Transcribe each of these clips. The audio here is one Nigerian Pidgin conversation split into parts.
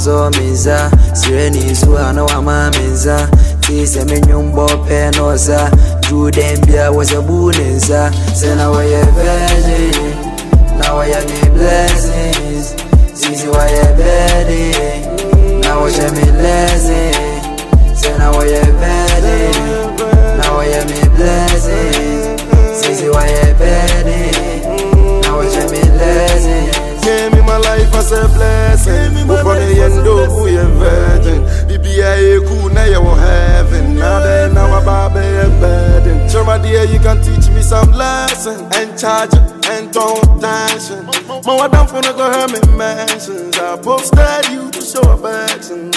so minza Sireni zuwa na wa maminza Tise minyumbo penosa Judembia was a boonenza Say now I a virgin Now I am blessings Zizi wa ya bedi Now I am blessings Say now I a virgin Now I am blessings Zizi wa ya bedi Now I am blessings Gave me my life as a blessing. Upon the end of we a virgin. BBA cool now you heaven. Now then now a baby a burden. Sure my dear you can teach me some lesson. And charge and don't dancing. My down for no go hear me mentions. I posted you to show affection.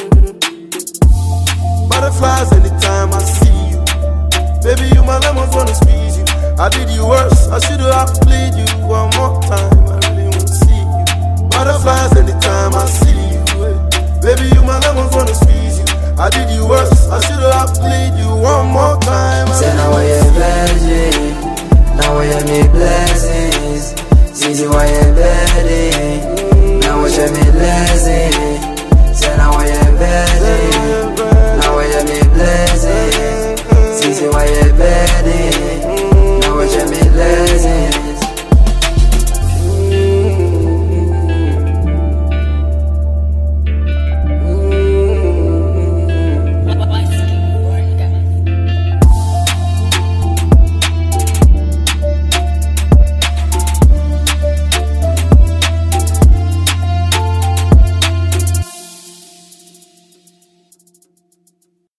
Butterflies anytime I see you. Baby you my lemons wanna squeeze you. I did you worse. I should have played you one more time. Butterflies anytime I see you, baby.